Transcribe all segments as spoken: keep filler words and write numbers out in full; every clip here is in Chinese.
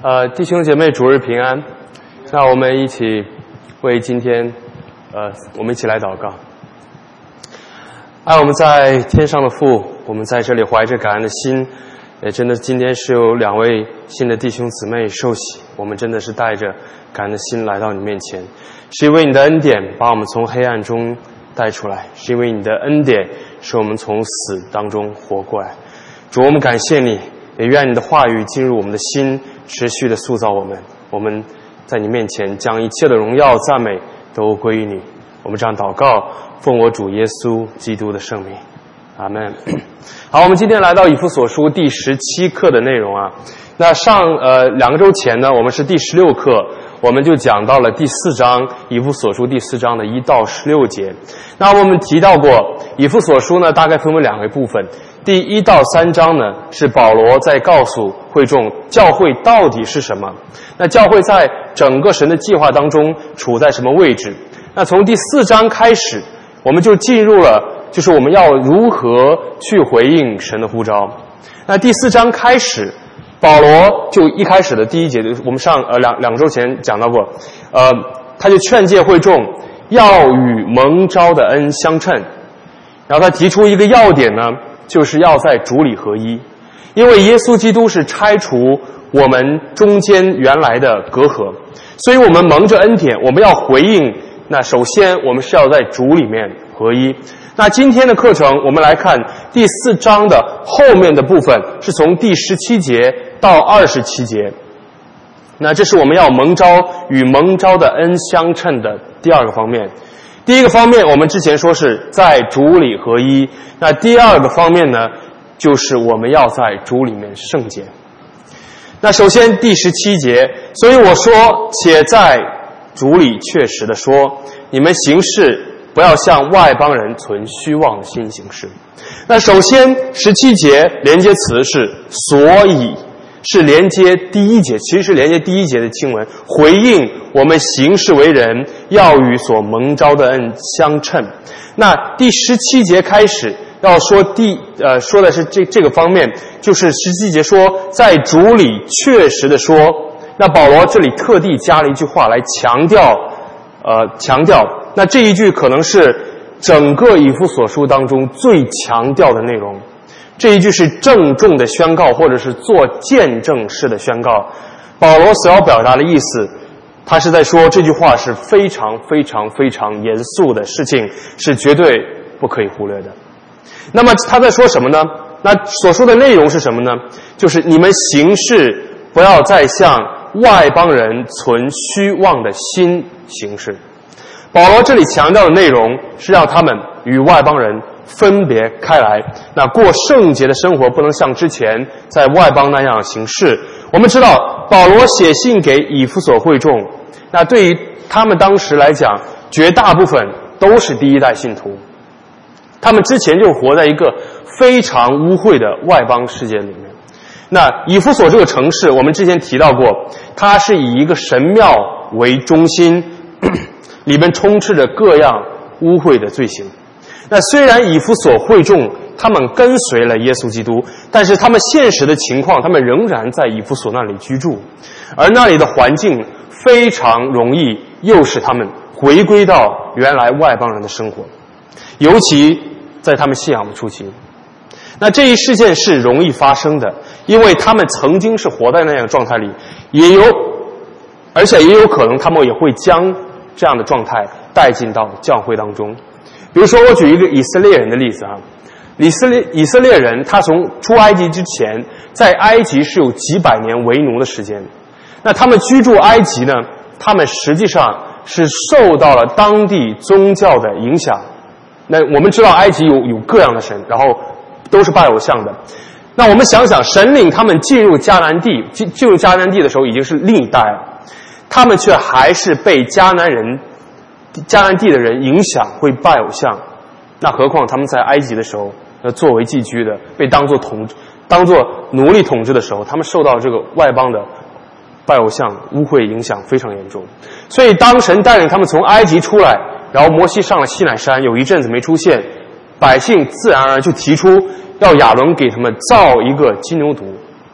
呃，弟兄姐妹，主日平安。那我们一起为今天，呃，我们一起来祷告。爱我们在天上的父，我们在这里怀着感恩的心，也真的今天是有两位新的弟兄姊妹受洗，我们真的是带着感恩的心来到你面前，是因为你的恩典把我们从黑暗中带出来，是因为你的恩典使我们从死当中活过来。主，我们感谢你，也愿你的话语进入我们的心，持续的塑造我们。我们在你面前将一切的荣耀赞美都归于你。我们这样祷告，奉我主耶稣基督的圣名，阿们。好，我们今天来到以弗所书第十七课的内容啊。那上呃两个周前呢，我们是第十六课，我们就讲到了第四章，以弗所书第四章的一到十六节。那我们提到过，以弗所书呢大概分为两个部分。第一到三章呢，是保罗在告诉会众教会到底是什么，那教会在整个神的计划当中处在什么位置。那从第四章开始，我们就进入了就是我们要如何去回应神的呼召。那第四章开始，保罗就一开始的第一节，我们上呃两两周前讲到过，呃，他就劝诫会众要与蒙召的恩相称，然后他提出一个要点呢，就是要在主里合一，因为耶稣基督是拆除我们中间原来的隔阂，所以我们蒙着恩典，我们要回应。那首先我们是要在主里面合一。那今天的课程我们来看第四章的后面的部分，是从第十七节到二十七节。那这是我们要蒙召与蒙召的恩相称的第二个方面。第一个方面我们之前说是在主里合一，那第二个方面呢，就是我们要在主里面圣洁。那首先第十七节，所以我说且在主里确实的说，你们行事不要像外邦人存虚妄的心行事。那首先十七节连接词是所以，是连接第一节，其实是连接第一节的经文，回应我们行事为人要与所蒙召的恩相称。那第十七节开始要说第呃说的是这这个方面，就是十七节说在主里确实的说。那保罗这里特地加了一句话来强调呃强调，那这一句可能是整个以弗所书当中最强调的内容。这一句是郑重的宣告，或者是做见证式的宣告。保罗所要表达的意思，他是在说这句话是非常非常非常严肃的事情，是绝对不可以忽略的。那么他在说什么呢？那所说的内容是什么呢？就是你们行事不要再像外邦人存虚妄的心行事。保罗这里强调的内容是让他们与外邦人分别开来，那过圣洁的生活，不能像之前在外邦那样行事。我们知道保罗写信给以弗所会众，那对于他们当时来讲，绝大部分都是第一代信徒，他们之前就活在一个非常污秽的外邦世界里面。那以弗所这个城市我们之前提到过，它是以一个神庙为中心，里面充斥着各样污秽的罪行。那虽然以弗所会众他们跟随了耶稣基督，但是他们现实的情况，他们仍然在以弗所那里居住，而那里的环境非常容易诱使他们回归到原来外邦人的生活，尤其在他们信仰的初期。那这一事件是容易发生的，因为他们曾经是活在那样的状态里，也有而且也有可能他们也会将这样的状态带进到教会当中。比如说我举一个以色列人的例子啊，以色列以色列人他从出埃及之前，在埃及是有几百年为奴的时间。那他们居住埃及呢，他们实际上是受到了当地宗教的影响。那我们知道埃及有有各样的神，然后都是拜偶像的。那我们想想，神领他们进入迦南地，进进入迦南地的时候已经是另一代了，他们却还是被迦南人迦南地的人影响，会拜偶像。那何况他们在埃及的时候，呃，作为寄居的，被当作统当作奴隶统治的时候，他们受到这个外邦的拜偶像污秽影响非常严重。所以当神带领他们从埃及出来，然后摩西上了西乃山，有一阵子没出现，百姓自然而然就提出要亚伦给他们造一个金牛犊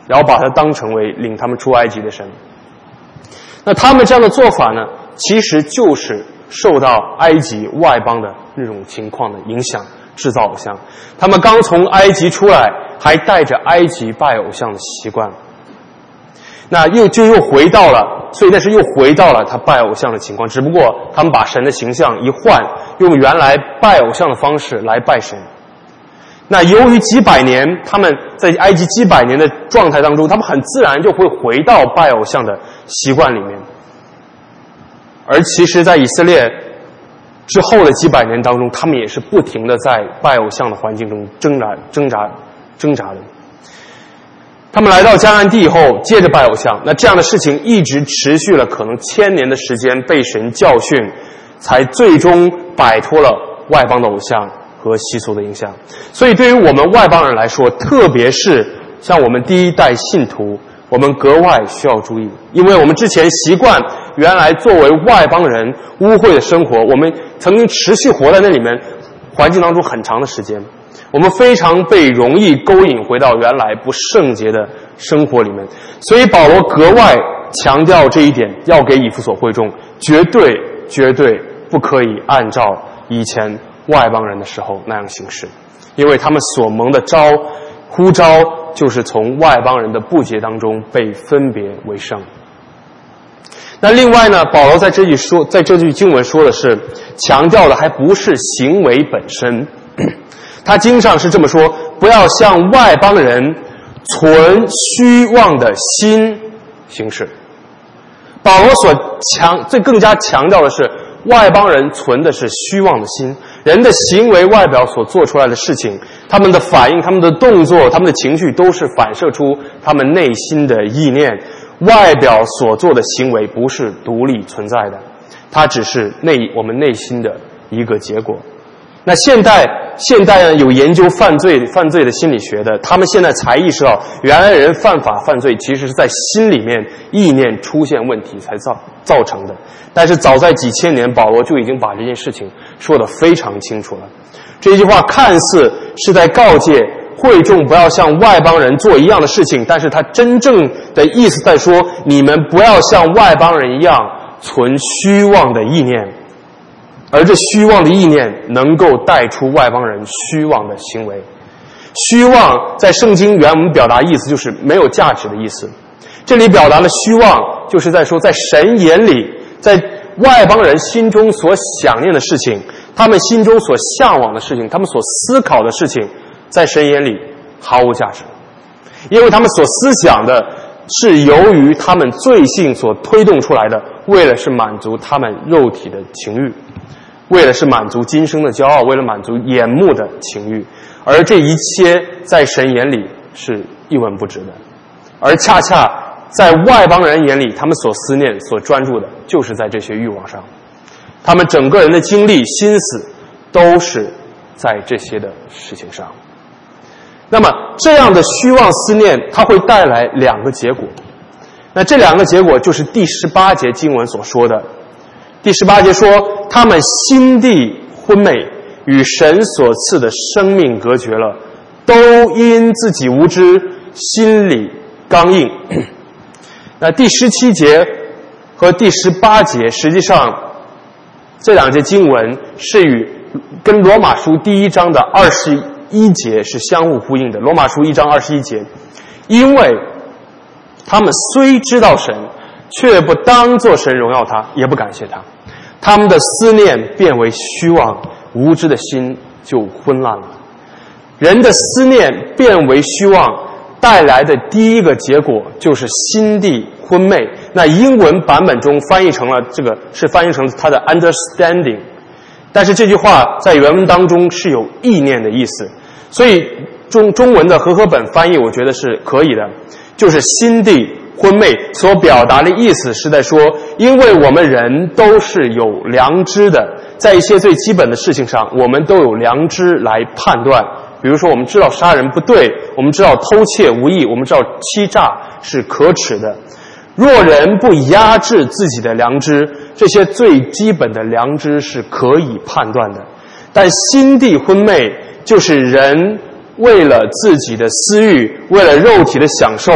然后把它当成为领他们出埃及的神。那他们这样的做法呢，其实就是受到埃及外邦的那种情况的影响，制造偶像。他们刚从埃及出来，还带着埃及拜偶像的习惯，那又就又回到了，所以那是又回到了他拜偶像的情况，只不过他们把神的形象一换，用原来拜偶像的方式来拜神。那由于几百年，他们在埃及几百年的状态当中，他们很自然就会回到拜偶像的习惯里面。而其实在以色列之后的几百年当中，他们也是不停的在拜偶像的环境中挣扎挣扎挣扎的。他们来到迦南地以后，接着拜偶像，那这样的事情一直持续了可能千年的时间，被神教训，才最终摆脱了外邦的偶像和习俗的影响。所以对于我们外邦人来说，特别是像我们第一代信徒，我们格外需要注意，因为我们之前习惯原来作为外邦人污秽的生活，我们曾经持续活在那里面环境当中很长的时间，我们非常被容易勾引回到原来不圣洁的生活里面。所以保罗格外强调这一点，要给以弗所会众绝对绝对不可以按照以前外邦人的时候那样行事，因为他们所蒙的招呼召就是从外邦人的不洁当中被分别为圣。那另外呢，保罗在这句说，在这句经文说的是，强调的还不是行为本身，他经上是这么说：不要向外邦人存虚妄的心行事。保罗所强，这更加强调的是，外邦人存的是虚妄的心，人的行为外表所做出来的事情，他们的反应，他们的动作，他们的情绪，都是反射出他们内心的意念。外表所做的行为不是独立存在的，它只是内我们内心的一个结果。那现代现代呢，有研究犯罪犯罪的心理学的，他们现在才意识到，原来人犯法犯罪其实是在心里面意念出现问题才造造成的。但是早在几千年，保罗就已经把这件事情说得非常清楚了。这句话看似是在告诫会众不要像外邦人做一样的事情，但是他真正的意思在说，你们不要像外邦人一样存虚妄的意念，而这虚妄的意念能够带出外邦人虚妄的行为。虚妄在圣经原文表达意思就是没有价值的意思，这里表达的虚妄就是在说，在神眼里，在外邦人心中所想念的事情，他们心中所向往的事情，他们所思考的事情，在神眼里毫无价值，因为他们所思想的是由于他们罪性所推动出来的，为了是满足他们肉体的情欲，为了是满足今生的骄傲，为了满足眼目的情欲，而这一切在神眼里是一文不值的。而恰恰在外邦人眼里，他们所思念所专注的就是在这些欲望上，他们整个人的精力心思都是在这些的事情上。那么这样的虚妄思念，它会带来两个结果，那这两个结果就是第十八节经文所说的。第十八节说，他们心地昏昧，与神所赐的生命隔绝了，都因自己无知，心里刚硬。那第十七节和第十八节，实际上这两节经文是与跟罗马书第一章的二十一节是相互呼应的。罗马书一章二十一节，因为他们虽知道神，却不当作神荣耀他，也不感谢他，他们的思念变为虚妄，无知的心就昏暗了。人的思念变为虚妄带来的第一个结果就是心地昏昧。那英文版本中翻译成了这个是翻译成它的 understanding， 但是这句话在原文当中是有意念的意思，所以中中文的和合本翻译我觉得是可以的，就是心地昏昧所表达的意思是在说，因为我们人都是有良知的，在一些最基本的事情上我们都有良知来判断。比如说我们知道杀人不对，我们知道偷窃无益，我们知道欺诈是可耻的。若人不压制自己的良知，这些最基本的良知是可以判断的。但心地昏昧就是人为了自己的私欲，为了肉体的享受，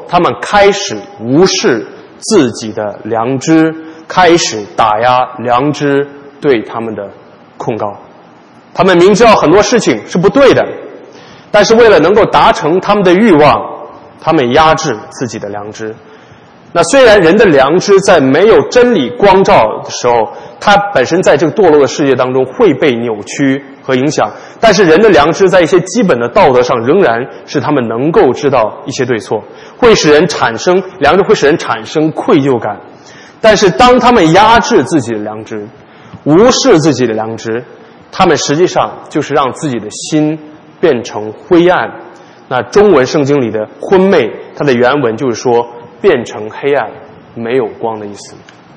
他们开始无视自己的良知，开始打压良知对他们的控告。他们明知道很多事情是不对的，但是为了能够达成他们的欲望，他们压制自己的良知。那虽然人的良知在没有真理光照的时候，它本身在这个堕落的世界当中会被扭曲和影响，但是人的良知在一些基本的道德上仍然是他们能够知道一些对错，会使人产生良知，会使人产生愧疚感。但是当他们压制自己的良知，无视自己的良知，他们实际上就是让自己的心变成灰暗。那中文圣经里的昏昧，它的原文就是说变成黑暗，没有光的意思。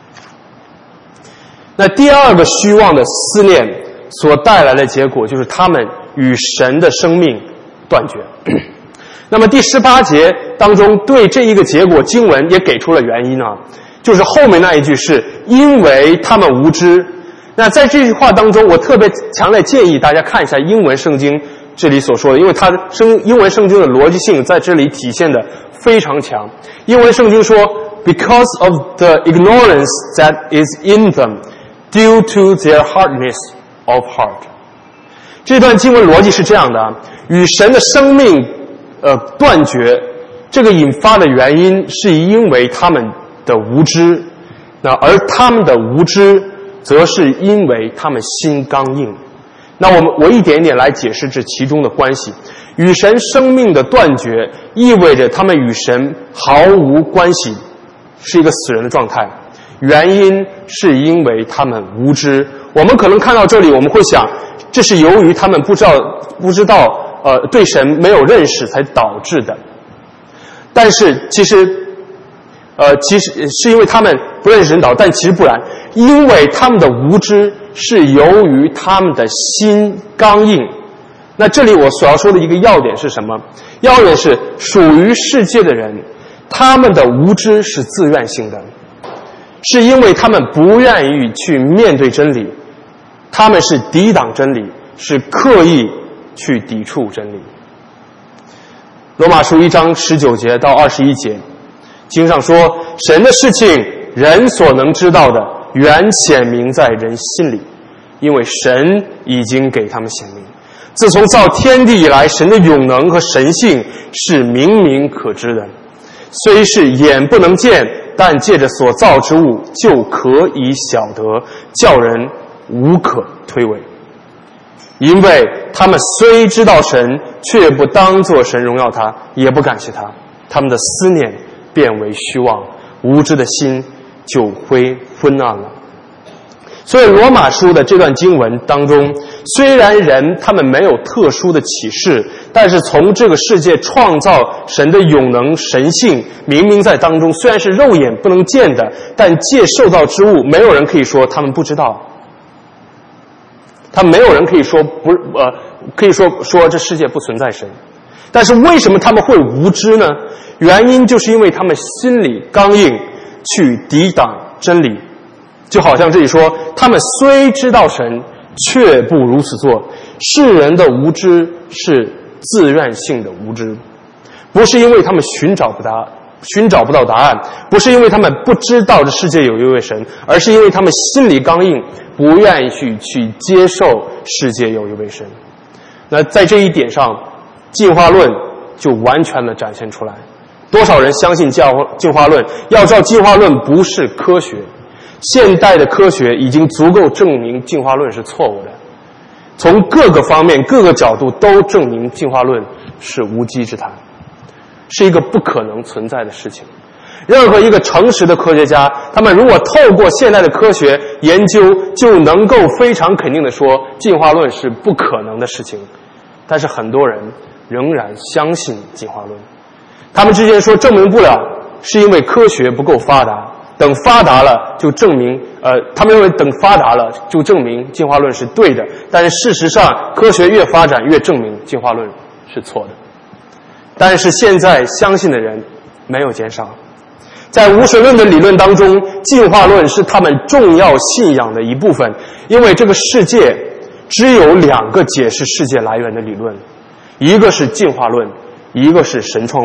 那第二个虚妄的思念所带来的结果，就是他们与神的生命断绝。那么第十八节当中对这一个结果，经文也给出了原因啊，就是后面那一句是因为他们无知。那在这句话当中，我特别强烈建议大家看一下英文圣经这里所说的，因为它生英文圣经的逻辑性在这里体现的非常强。英文圣经说 because of the ignorance that is in them due to their hardness of heart。 这段经文逻辑是这样的啊，与神的生命呃断绝，这个引发的原因是因为他们的无知，那而他们的无知则是因为他们心刚硬。那我们我一点一点来解释这其中的关系。与神生命的断绝意味着他们与神毫无关系，是一个死人的状态。原因是因为他们无知。我们可能看到这里，我们会想，这是由于他们不知道不知道呃对神没有认识才导致的。但是其实呃其实是因为他们不认识神导，但其实不然，因为他们的无知是由于他们的心刚硬。那这里我所要说的一个要点是什么？要点是属于世界的人，他们的无知是自愿性的，是因为他们不愿意去面对真理，他们是抵挡真理，是刻意去抵触真理。罗马书一章十九节到二十一节，经上说，神的事情人所能知道的原显明在人心里，因为神已经给他们显明。自从造天地以来，神的永能和神性是明明可知的，虽是眼不能见，但借着所造之物就可以晓得，叫人无可推诿。因为他们虽知道神，却不当作神荣耀他，也不感谢他，他们的思念变为虚妄，无知的心就灰昏暗了。所以罗马书的这段经文当中，虽然人他们没有特殊的启示，但是从这个世界创造神的永能神性明明在当中，虽然是肉眼不能见的，但借受造之物，没有人可以说他们不知道，他没有人可以说不呃可以说说这世界不存在神。但是为什么他们会无知呢？原因就是因为他们心里刚硬，去抵挡真理。就好像这里说，他们虽知道神，却不如此做。世人的无知是自愿性的无知，不是因为他们寻找不答寻找不到答案，不是因为他们不知道这世界有一位神，而是因为他们心里刚硬，不愿意去去接受世界有一位神。那在这一点上，进化论就完全的展现出来。多少人相信进化论？要知道进化论不是科学，现代的科学已经足够证明进化论是错误的，从各个方面各个角度都证明进化论是无稽之谈，是一个不可能存在的事情。任何一个诚实的科学家，他们如果透过现代的科学研究，就能够非常肯定地说进化论是不可能的事情。但是很多人仍然相信进化论，他们之前说证明不了，是因为科学不够发达，等发达了就证明呃，他们认为等发达了就证明进化论是对的，但是事实上科学越发展越证明进化论是错的。但是现在相信的人没有减少，在无神论的理论当中，进化论是他们重要信仰的一部分，因为这个世界只有两个解释世界来源的理论，一个是进化论，一个是神创论。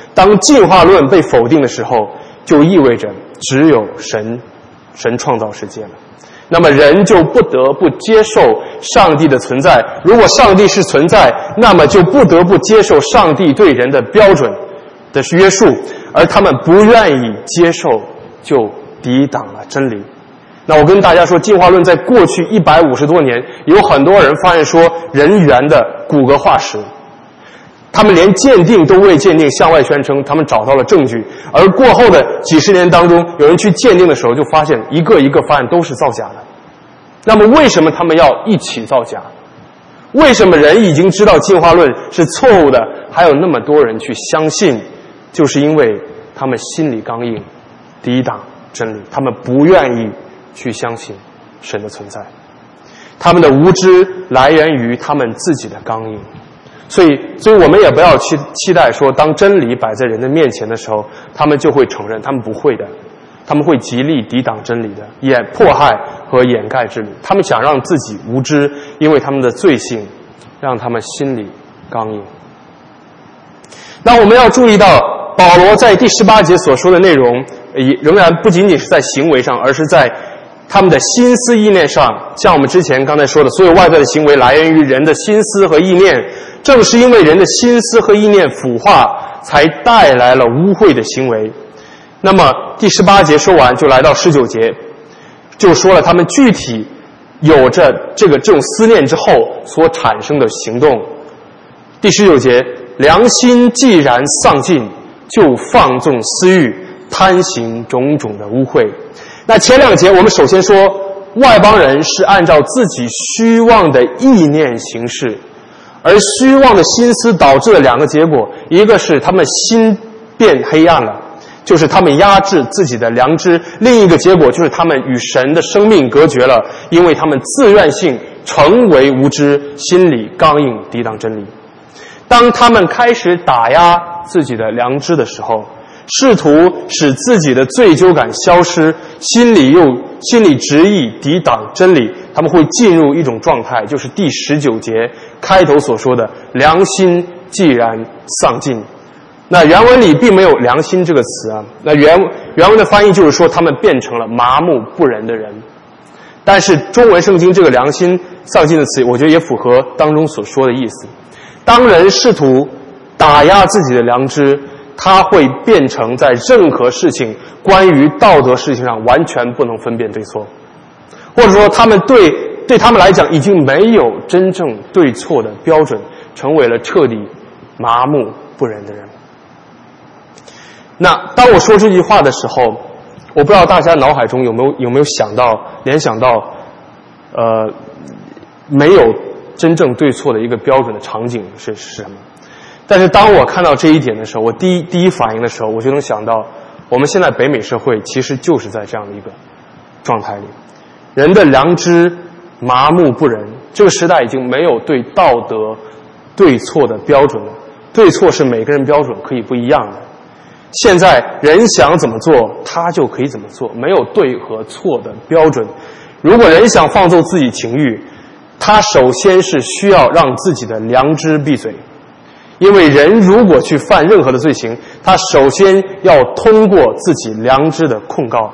当进化论被否定的时候，就意味着只有神神创造世界了。那么人就不得不接受上帝的存在，如果上帝是存在，那么就不得不接受上帝对人的标准的约束，而他们不愿意接受，就抵挡了真理。那我跟大家说，进化论在过去一百五十多年，有很多人发现说人猿的骨骼化石，他们连鉴定都未鉴定，向外宣称他们找到了证据，而过后的几十年当中，有人去鉴定的时候就发现一个一个发现都是造假的。那么为什么他们要一起造假？为什么人已经知道进化论是错误的，还有那么多人去相信？就是因为他们心里刚硬，抵挡真理，他们不愿意去相信神的存在，他们的无知来源于他们自己的刚硬。所以，所以我们也不要期期待说，当真理摆在人的面前的时候，他们就会承认，他们不会的，他们会极力抵挡真理的，也迫害和掩盖真理。他们想让自己无知，因为他们的罪性让他们心里刚硬。那我们要注意到，保罗在第十八节所说的内容，也仍然不仅仅是在行为上，而是在他们的心思意念上。像我们之前刚才说的，所有外在的行为来源于人的心思和意念，正是因为人的心思和意念腐化，才带来了污秽的行为。那么第十八节说完，就来到十九节，就说了他们具体有着这个这种思念之后所产生的行动。第十九节，良心既然丧尽，就放纵私欲，贪行种种的污秽。那前两节我们首先说，外邦人是按照自己虚妄的意念行事，而虚妄的心思导致了两个结果，一个是他们心变黑暗了，就是他们压制自己的良知；另一个结果就是他们与神的生命隔绝了，因为他们自愿性成为无知，心里刚硬，抵挡真理。当他们开始打压自己的良知的时候，试图使自己的罪疚感消失，心里又心里执意抵挡真理，他们会进入一种状态，就是第十九节开头所说的良心既然丧尽。那原文里并没有良心这个词啊，那原原文的翻译就是说他们变成了麻木不仁的人。但是中文圣经这个良心丧尽的词，我觉得也符合当中所说的意思。当人试图打压自己的良知，他会变成在任何事情关于道德事情上完全不能分辨对错，或者说他们对对他们来讲已经没有真正对错的标准，成为了彻底麻木不仁的人。那当我说这句话的时候，我不知道大家脑海中有没有有没有想到联想到呃没有真正对错的一个标准的场景是是什么？但是当我看到这一点的时候，我第一第一反应的时候，我就能想到，我们现在北美社会其实就是在这样的一个状态里，人的良知麻木不仁。这个时代已经没有对道德对错的标准了，对错是每个人标准可以不一样的。现在人想怎么做，他就可以怎么做，没有对和错的标准。如果人想放纵自己情欲，他首先是需要让自己的良知闭嘴。因为人如果去犯任何的罪行，他首先要通过自己良知的控告。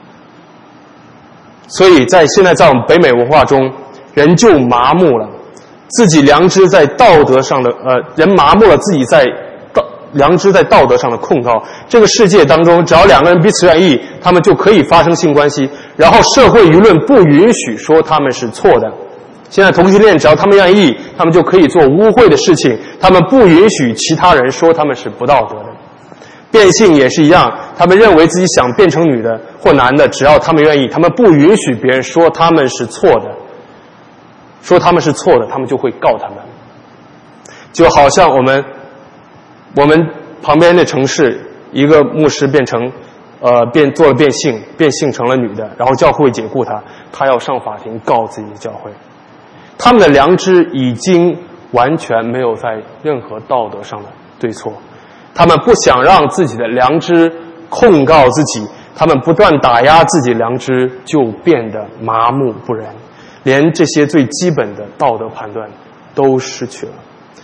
所以在现在在我们北美文化中，人就麻木了自己良知在道德上的呃，人麻木了自己在道良知在道德上的控告。这个世界当中，只要两个人彼此愿意，他们就可以发生性关系，然后社会舆论不允许说他们是错的。现在同性恋只要他们愿意，他们就可以做污秽的事情，他们不允许其他人说他们是不道德的。变性也是一样，他们认为自己想变成女的或男的，只要他们愿意，他们不允许别人说他们是错的，说他们是错的，他们就会告他们。就好像我们我们旁边的城市，一个牧师变成呃变做了变性，变性成了女的，然后教会解雇他，他要上法庭告自己的教会。他们的良知已经完全没有在任何道德上的对错，他们不想让自己的良知控告自己，他们不断打压自己良知，就变得麻木不仁，连这些最基本的道德判断都失去了。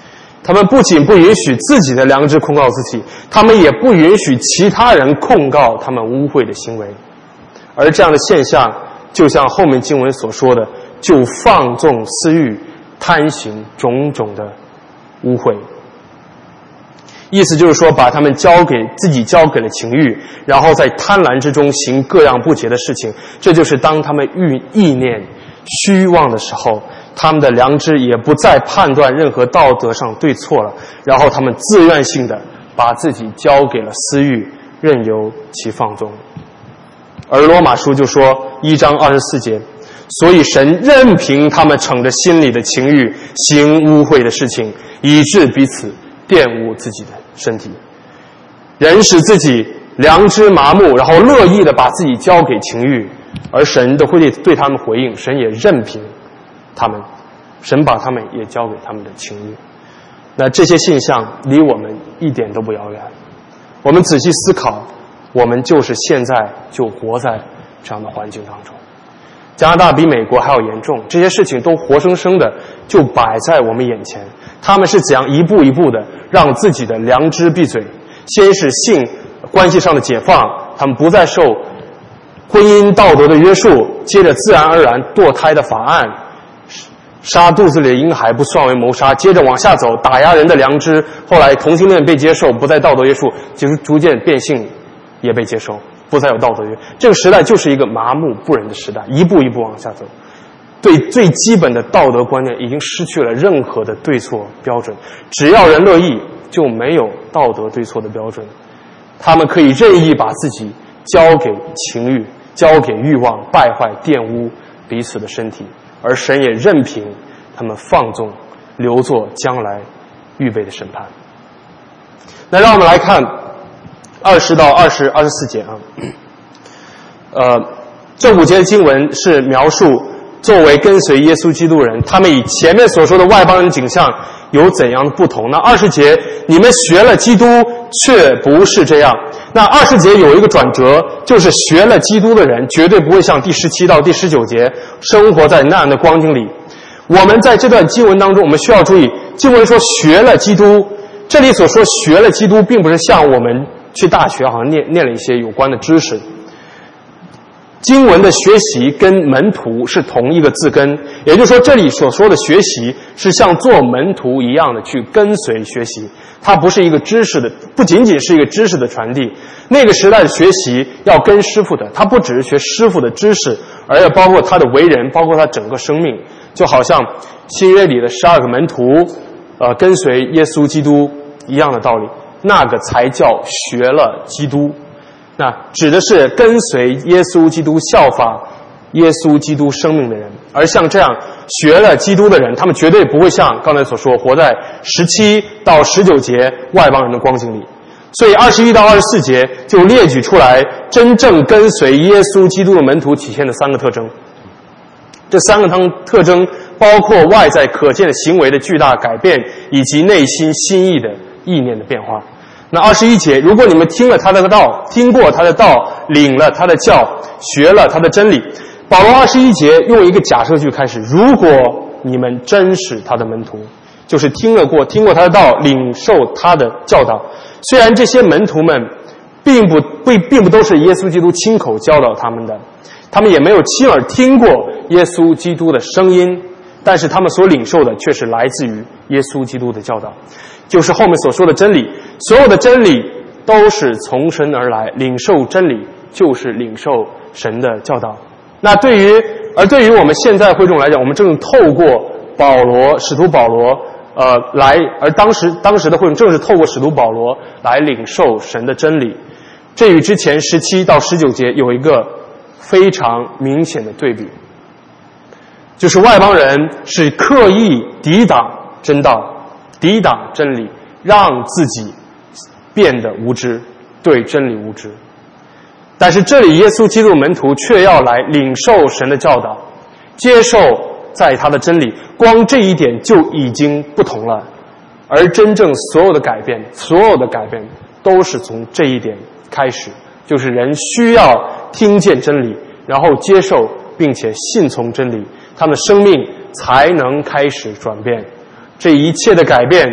他们不仅不允许自己的良知控告自己，他们也不允许其他人控告他们污秽的行为。而这样的现象，就像后面经文所说的，就放纵私欲，贪行种种的污秽。意思就是说，把他们交给自己交给了情欲，然后在贪婪之中行各样不洁的事情。这就是当他们欲意念虚妄的时候，他们的良知也不再判断任何道德上对错了，然后他们自愿性的把自己交给了私欲，任由其放纵。而罗马书就说一章二十四节，所以神任凭他们逞着心里的情欲行污秽的事情，以致彼此玷污自己的身体。人使自己良知麻木，然后乐意的把自己交给情欲，而神都会对他们回应，神也任凭他们，神把他们也交给他们的情欲。那这些现象离我们一点都不遥远，我们仔细思考，我们就是现在就活在这样的环境当中。加拿大比美国还要严重，这些事情都活生生的就摆在我们眼前。他们是怎样一步一步的让自己的良知闭嘴？先是性关系上的解放，他们不再受婚姻道德的约束，接着自然而然堕胎的法案，杀肚子里的婴孩不算为谋杀，接着往下走，打压人的良知，后来同性恋被接受，不再道德约束，就是逐渐变性也被接受，不再有道德约。这个时代就是一个麻木不仁的时代，一步一步往下走，对最基本的道德观念已经失去了任何的对错标准，只要人乐意，就没有道德对错的标准。他们可以任意把自己交给情欲，交给欲望，败坏玷污彼此的身体，而神也任凭他们放纵，留作将来预备的审判。那让我们来看二十到二十二十四节啊，呃，这五节的经文是描述作为跟随耶稣基督人，他们以前面所说的外邦人景象有怎样的不同？那二十节，你们学了基督，却不是这样。那二十节有一个转折，就是学了基督的人绝对不会像第十七到第十九节生活在那样的光景里。我们在这段经文当中，我们需要注意，经文说学了基督，这里所说学了基督，并不是像我们去大学好像念念了一些有关的知识。经文的学习跟门徒是同一个字根，也就是说这里所说的学习是像做门徒一样的去跟随学习，它不是一个知识的，不仅仅是一个知识的传递。那个时代的学习要跟师傅的，他不只是学师傅的知识，而要包括他的为人，包括他整个生命，就好像新约里的十二个门徒呃，跟随耶稣基督一样的道理，那个才叫学了基督。那指的是跟随耶稣基督，效法耶稣基督生命的人。而像这样学了基督的人，他们绝对不会像刚才所说活在十七到十九节外邦人的光景里。所以二十一到二十四节就列举出来真正跟随耶稣基督的门徒体现的三个特征。这三个特征包括外在可见的行为的巨大改变，以及内心心意的意念的变化。那二十一节，如果你们听了他的道，听过他的道，领了他的教，学了他的真理。保罗二十一节用一个假设句开始，如果你们真是他的门徒，就是听了过听过他的道，领受他的教导。虽然这些门徒们并不并并不都是耶稣基督亲口教导他们的，他们也没有亲耳听过耶稣基督的声音，但是他们所领受的却是来自于耶稣基督的教导，就是后面所说的真理。所有的真理都是从神而来，领受真理就是领受神的教导。那对于而对于我们现在会众来讲，我们正透过保罗使徒保罗呃来，而当时当时的会众正是透过使徒保罗来领受神的真理。这与之前十七到十九节有一个非常明显的对比，就是外邦人是刻意抵挡真道，抵挡真理，让自己变得无知，对真理无知。但是这里耶稣基督的门徒却要来领受神的教导，接受在他的真理，光这一点就已经不同了。而真正所有的改变，所有的改变都是从这一点开始，就是人需要听见真理，然后接受并且信从真理，他们的生命才能开始转变。这一切的改变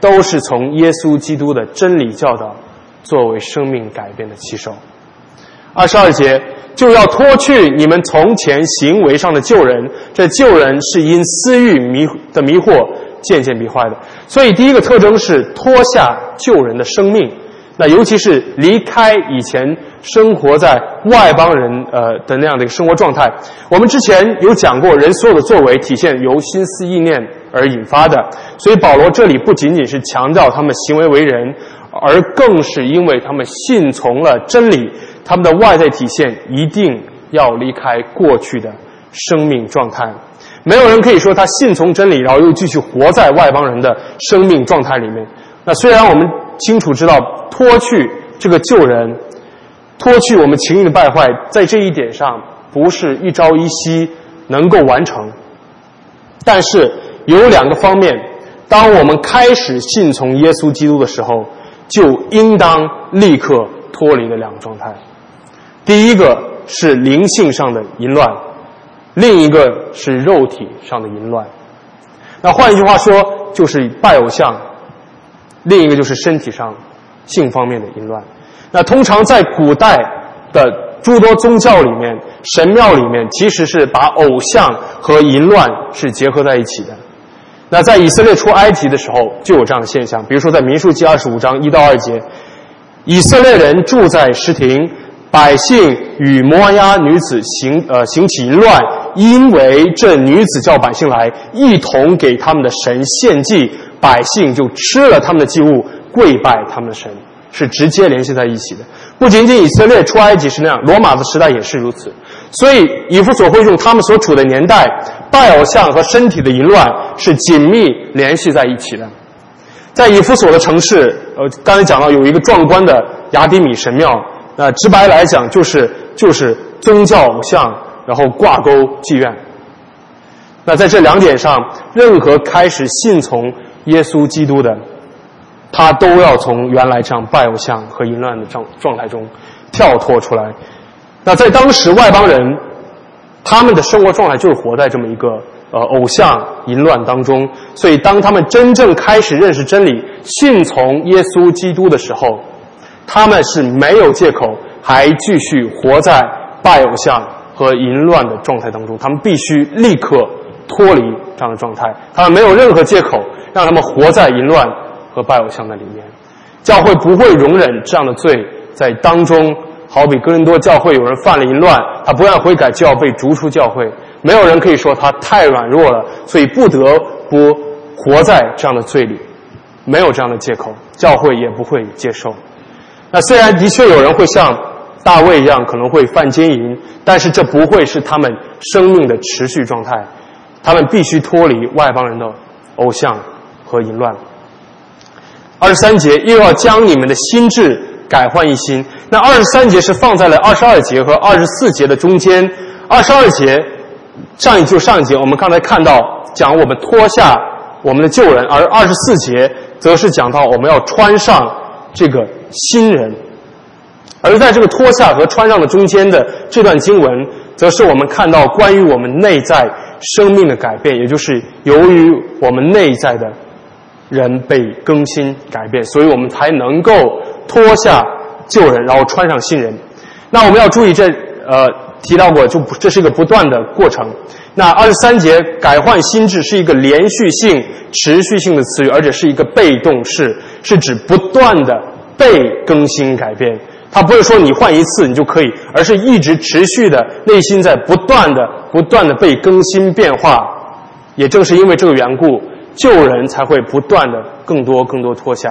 都是从耶稣基督的真理教导作为生命改变的旗手。二十二节，就要脱去你们从前行为上的旧人，这旧人是因私欲迷的迷惑渐渐迷坏的。所以第一个特征是脱下旧人的生命，那尤其是离开以前生活在外邦人呃的那样的一个生活状态。我们之前有讲过，人所有的作为体现由心思意念而引发的，所以保罗这里不仅仅是强调他们行为为人，而更是因为他们信从了真理，他们的外在体现一定要离开过去的生命状态。没有人可以说他信从真理，然后又继续活在外邦人的生命状态里面。那虽然我们清楚知道脱去这个旧人，脱去我们情欲的败坏，在这一点上不是一朝一夕能够完成，但是有两个方面，当我们开始信从耶稣基督的时候，就应当立刻脱离的两个状态。第一个是灵性上的淫乱，另一个是肉体上的淫乱。那换一句话说，就是拜偶像，另一个就是身体上性方面的淫乱。那通常在古代的诸多宗教里面，神庙里面其实是把偶像和淫乱是结合在一起的。那在以色列出埃及的时候就有这样的现象，比如说在民数记二十五章一到二节，以色列人住在什亭，百姓与摩押亚女子行呃行起淫乱，因为这女子叫百姓来，一同给他们的神献祭，百姓就吃了他们的祭物，跪拜他们的神，是直接联系在一起的。不仅仅以色列出埃及是那样，罗马的时代也是如此。所以以弗所会众他们所处的年代，拜偶像和身体的淫乱是紧密联系在一起的。在以弗所的城市，呃，刚才讲到有一个壮观的雅底米神庙，那、呃、直白来讲就是就是宗教偶像，然后挂钩妓院。那在这两点上，任何开始信从耶稣基督的，他都要从原来这样拜偶像和淫乱的状状态中跳脱出来。那在当时外邦人，他们的生活状态就是活在这么一个呃偶像淫乱当中，所以当他们真正开始认识真理，信从耶稣基督的时候，他们是没有借口还继续活在拜偶像和淫乱的状态当中，他们必须立刻脱离这样的状态，他们没有任何借口让他们活在淫乱和拜偶像的里面。教会不会容忍这样的罪在当中，好比哥林多教会有人犯了淫乱，他不愿悔改就要被逐出教会，没有人可以说他太软弱了，所以不得不活在这样的罪里，没有这样的借口，教会也不会接受。那虽然的确有人会像大卫一样可能会犯奸淫，但是这不会是他们生命的持续状态，他们必须脱离外邦人的偶像和淫乱。二十三节，又要将你们的心志改换一新。那二十三节是放在了二十二节和二十四节的中间。二十二节上一就上一节我们刚才看到讲我们脱下我们的旧人，而二十四节则是讲到我们要穿上这个新人。而在这个脱下和穿上的中间的这段经文，则是我们看到关于我们内在生命的改变，也就是由于我们内在的人被更新改变，所以我们才能够脱下旧人，然后穿上新人。那我们要注意这呃提到过，就这是一个不断的过程。那二十三节改换心志是一个连续性持续性的词语，而且是一个被动式，是指不断的被更新改变。它不是说你换一次你就可以，而是一直持续的内心在不断的不断的被更新变化。也正是因为这个缘故，旧人才会不断的更多更多脱下。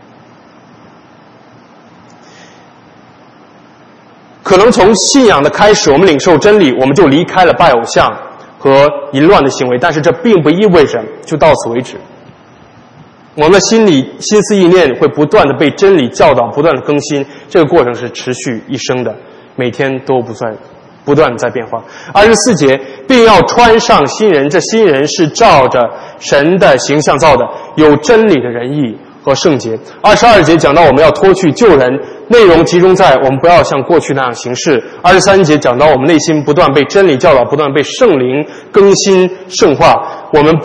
可能从信仰的开始，我们领受真理，我们就离开了拜偶像和淫乱的行为，但是这并不意味着就到此为止。我们的心理心思意念会不断的被真理教导，不断的更新，这个过程是持续一生的，每天都不在不断的在变化。二十四节，并要穿上新人，这新人是照着神的形象造的，有真理的仁义和圣洁。二十二节讲到我们要脱去旧人，内容集中在我们不要像过去那样行事。二十三节讲到我们内心不断被真理教导，不断被圣灵更新圣化，我们不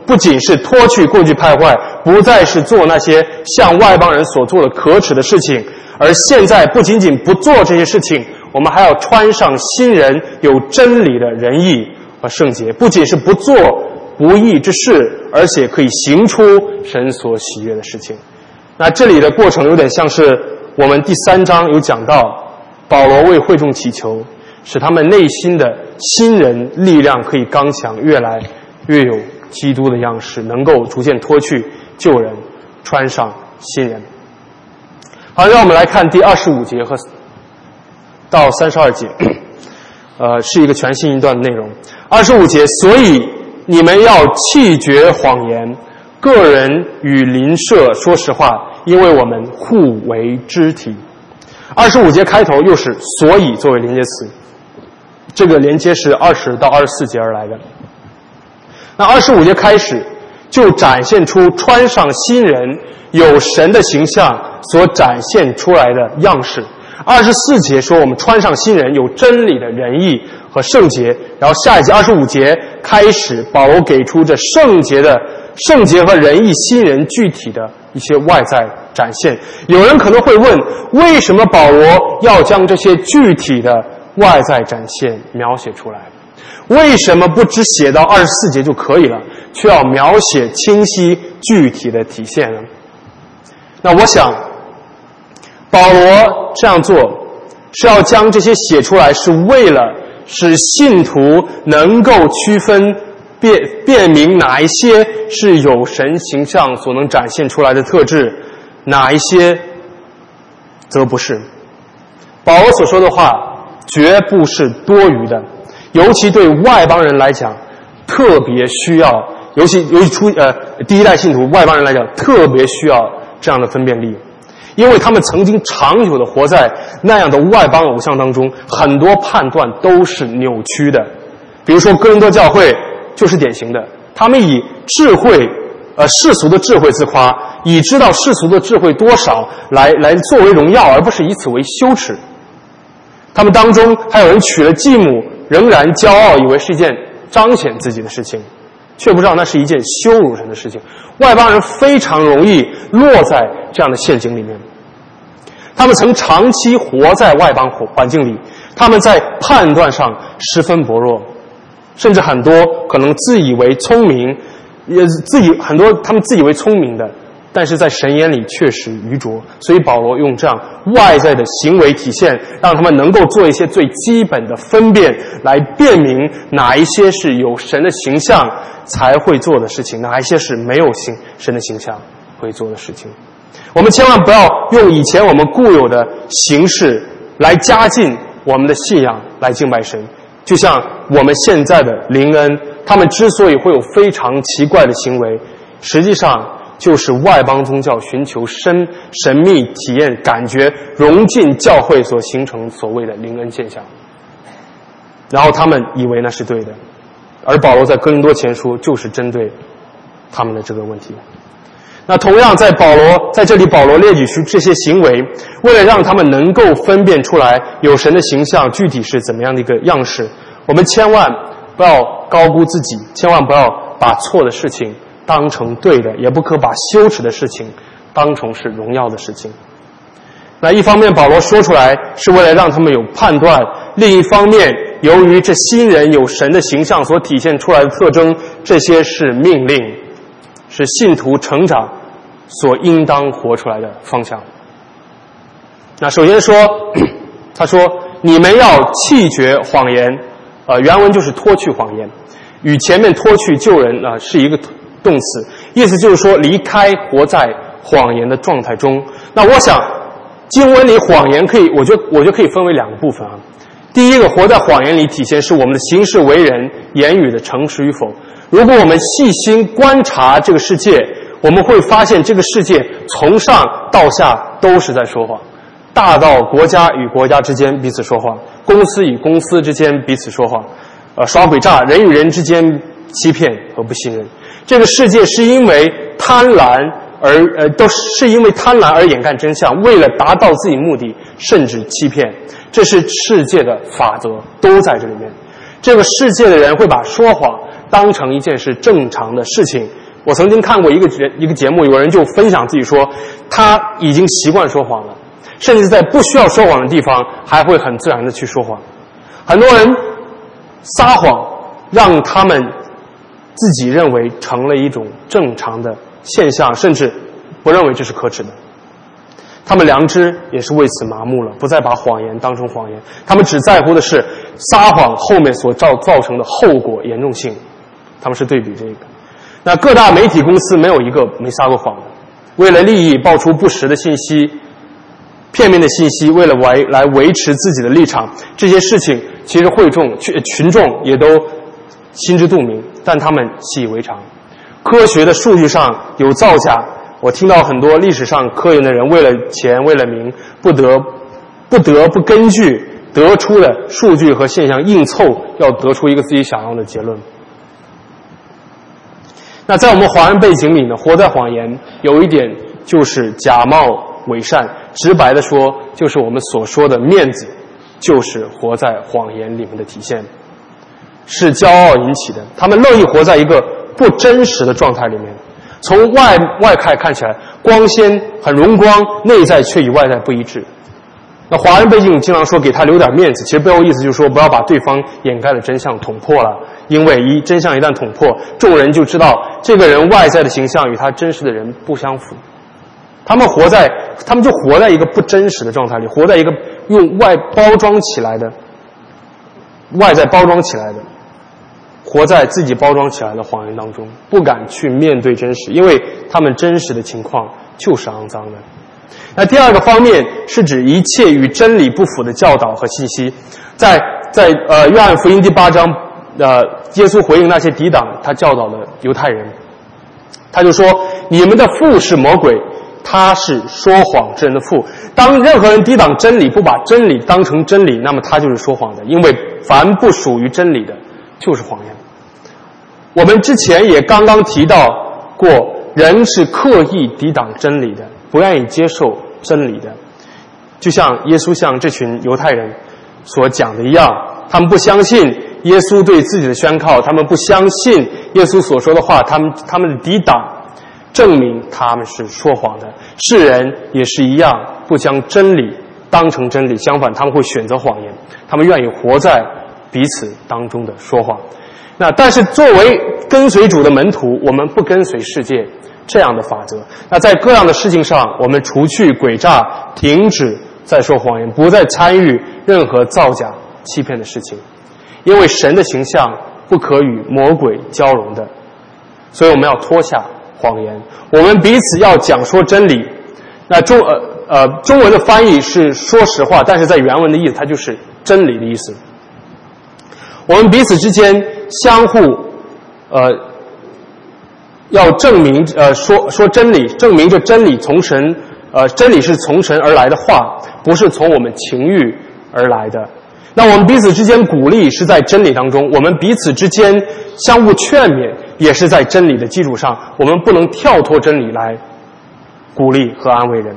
不仅是脱去过去败坏，不再是做那些像外邦人所做的可耻的事情，而现在不仅仅不做这些事情，我们还要穿上新人，有真理的仁义和圣洁，不仅是不做不义之事，而且可以行出神所喜悦的事情。那这里的过程有点像是我们第三章有讲到，保罗为会众祈求，使他们内心的新人力量可以刚强，越来越有基督的样式，能够逐渐脱去旧人，穿上新人。好，让我们来看第二十五节和到三十二节，呃，是一个全新一段的内容。二十五节，所以你们要弃绝谎言，个人与邻舍说实话，因为我们互为肢体。二十五节开头又是所以作为连接词，这个连接是二十到二十四节而来的。那二十五节开始就展现出穿上新人有神的形象所展现出来的样式。二十四节说我们穿上新人有真理的仁义和圣洁，然后下一节二十五节开始，保罗给出这圣洁的圣洁和仁义新人具体的一些外在展现。有人可能会问，为什么保罗要将这些具体的外在展现描写出来？为什么不只写到二十四节就可以了，却要描写清晰具体的体现呢？那我想保罗这样做是要将这些写出来，是为了使信徒能够区分辨辨明哪一些是有神形象所能展现出来的特质，哪一些则不是。保罗所说的话绝不是多余的，尤其对外邦人来讲特别需要，尤其尤其出呃第一代信徒外邦人来讲特别需要这样的分辨力，因为他们曾经长久的活在那样的外邦偶像当中，很多判断都是扭曲的。比如说哥林多教会就是典型的，他们以智慧呃世俗的智慧自夸，以知道世俗的智慧多少来来作为荣耀，而不是以此为羞耻。他们当中还有人娶了继母，仍然骄傲，以为是一件彰显自己的事情，却不知道那是一件羞辱人的事情。外邦人非常容易落在这样的陷阱里面，他们曾长期活在外邦环境里，他们在判断上十分薄弱，甚至很多可能自以为聪明，也自己很多他们自以为聪明的，但是在神眼里确实愚拙。所以保罗用这样外在的行为体现，让他们能够做一些最基本的分辨，来辨明哪一些是有神的形象才会做的事情，哪一些是没有神的形象会做的事情。我们千万不要用以前我们固有的形式来加进我们的信仰来敬拜神。就像我们现在的灵恩，他们之所以会有非常奇怪的行为，实际上就是外邦宗教寻求深神秘体验感觉融进教会所形成所谓的灵恩现象，然后他们以为那是对的。而保罗在哥林多前书就是针对他们的这个问题。那同样在保罗在这里保罗列举出这些行为，为了让他们能够分辨出来有神的形象具体是怎么样的一个样式，我们千万不要高估自己，千万不要把错的事情当成对的，也不可把羞耻的事情当成是荣耀的事情。那一方面保罗说出来是为了让他们有判断，另一方面由于这新人有神的形象所体现出来的特征，这些是命令，是信徒成长所应当活出来的方向。那首先说他说你们要弃绝谎言，呃，原文就是脱去谎言，与前面脱去旧人啊、呃、是一个动词，意思就是说离开活在谎言的状态中。那我想经文里谎言可以我觉得我觉得可以分为两个部分啊。第一个，活在谎言里体现是我们的行事为人言语的诚实与否。如果我们细心观察这个世界，我们会发现这个世界从上到下都是在说谎，大到国家与国家之间彼此说谎，公司与公司之间彼此说谎，呃，耍诡诈，人与人之间欺骗和不信任。这个世界是因为贪婪而呃，都是因为贪婪而掩盖真相，为了达到自己目的，甚至欺骗。这是世界的法则，都在这里面。这个世界的人会把说谎当成一件是正常的事情， 我曾经看过一个节一个节目，有人就分享自己说，他已经习惯说谎了，甚至在不需要说谎的地方，还会很自然的去说谎。很多人撒谎，让他们自己认为成了一种正常的现象，甚至不认为这是可耻的。他们良知也是为此麻木了，不再把谎言当成谎言，他们只在乎的是撒谎后面所造造成的后果严重性，他们是对比这个。那各大媒体公司没有一个没撒过谎的，为了利益爆出不实的信息、片面的信息，为了维来维持自己的立场，这些事情其实会众群众也都心知肚明，但他们习以为常。科学的数据上有造假，我听到很多历史上科研的人为了钱为了名，不得不得不根据得出的数据和现象硬凑，要得出一个自己想要的结论。那在我们华人背景里呢，活在谎言有一点就是假冒伪善，直白的说，就是我们所说的面子，就是活在谎言里面的体现，是骄傲引起的。他们乐意活在一个不真实的状态里面，从外外看看起来光鲜很荣光，内在却与外在不一致。那华人背景经常说给他留点面子，其实背后意思就是说不要把对方掩盖的真相捅破了，因为一真相一旦捅破，众人就知道这个人外在的形象与他真实的人不相符。他们活在，他们就活在一个不真实的状态里，活在一个用外包装起来的、外在包装起来的、活在自己包装起来的谎言当中，不敢去面对真实，因为他们真实的情况就是肮脏的。那第二个方面是指一切与真理不符的教导和信息，在在呃约翰福音第八章，呃耶稣回应那些抵挡他教导的犹太人，他就说：你们的父是魔鬼，他是说谎之人的父。当任何人抵挡真理，不把真理当成真理，那么他就是说谎的，因为凡不属于真理的就是谎言。我们之前也刚刚提到过，人是刻意抵挡真理的，不愿意接受真理的，就像耶稣向这群犹太人所讲的一样，他们不相信耶稣对自己的宣告，他们不相信耶稣所说的话，他们他们的抵挡证明他们是说谎的。世人也是一样，不将真理当成真理，相反他们会选择谎言，他们愿意活在彼此当中的说谎。那但是作为跟随主的门徒，我们不跟随世界这样的法则。那在各样的事情上，我们除去诡诈，停止再说谎言，不再参与任何造假欺骗的事情，因为神的形象不可与魔鬼交融的，所以我们要脱下谎言，我们彼此要讲说真理。那中呃呃中文的翻译是说实话，但是在原文的意思它就是真理的意思。我们彼此之间相互呃要证明呃说说真理，证明这真理从神呃真理是从神而来的话，不是从我们情欲而来的。那我们彼此之间鼓励是在真理当中，我们彼此之间相互劝勉也是在真理的基础上，我们不能跳脱真理来鼓励和安慰人。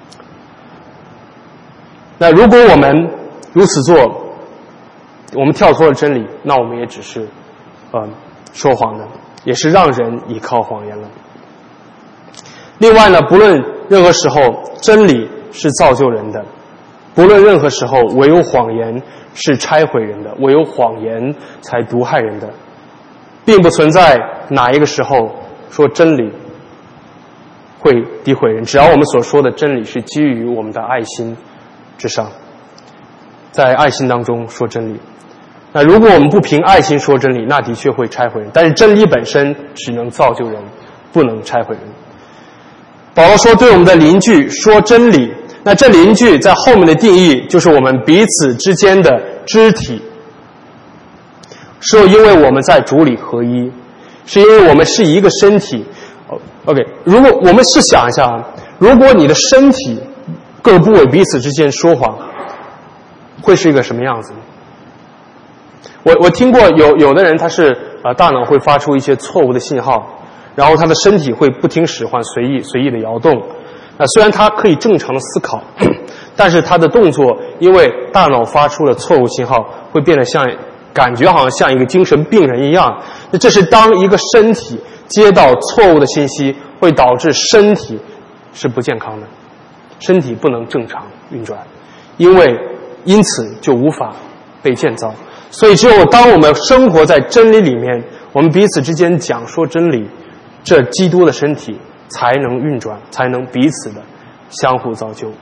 那如果我们如此做，我们跳脱了真理，那我们也只是呃说谎的，也是让人依靠谎言了。另外呢，不论任何时候，真理是造就人的，不论任何时候，唯有谎言是拆毁人的，唯有谎言才毒害人的，并不存在哪一个时候说真理会诋毁人，只要我们所说的真理是基于我们的爱心之上，在爱心当中说真理。那如果我们不凭爱心说真理，那的确会拆毁人，但是真理本身只能造就人，不能拆毁人。保罗说对我们的邻居说真理，那这邻居在后面的定义就是我们彼此之间的肢体，是因为我们在主里合一，是因为我们是一个身体。 OK， 如果我们试想一下啊，如果你的身体各部位彼此之间说谎，会是一个什么样子？我我听过有有的人他是呃大脑会发出一些错误的信号，然后他的身体会不听使唤，随意随意的摇动。那、呃、虽然他可以正常的思考，但是他的动作因为大脑发出了错误信号，会变得像感觉好像像一个精神病人一样。那这是当一个身体接到错误的信息，会导致身体是不健康的，身体不能正常运转，因为因此就无法被建造。所以只有当我们生活在真理里面，我们彼此之间讲说真理，这基督的身体才能运转，才能彼此的相互造就。